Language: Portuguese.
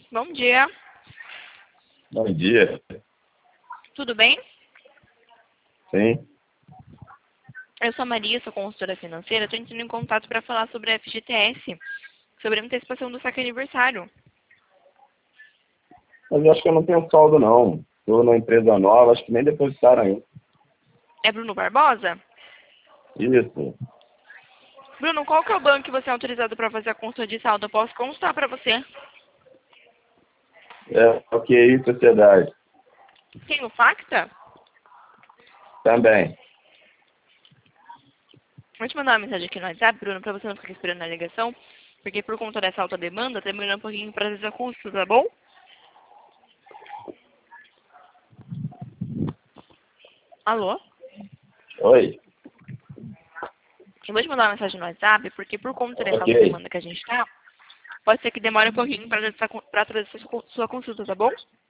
Bom dia. Bom dia. Tudo bem? Sim. Eu sou a Maria, sou consultora financeira. Estou entrando em contato para falar sobre a FGTS, sobre a antecipação do saque aniversário. Mas eu acho que eu não tenho saldo, não. Estou na empresa nova, acho que nem depositaram ainda. É Bruno Barbosa? Isso. Bruno, qual que é o banco que você é autorizado para fazer a consulta de saldo? Eu posso consultar para você. É, ok, sociedade. Tem o Facta? Também. Vou te mandar uma mensagem aqui no WhatsApp, Bruno, para você não ficar esperando a ligação, porque por conta dessa alta demanda, tá demorando um pouquinho para fazer a consulta, tá bom? Alô? Oi. Eu vou te mandar uma mensagem no WhatsApp, porque por conta dessa alta Ok. demanda que a gente tá, pode ser que demore um pouquinho para trazer sua consulta, tá bom?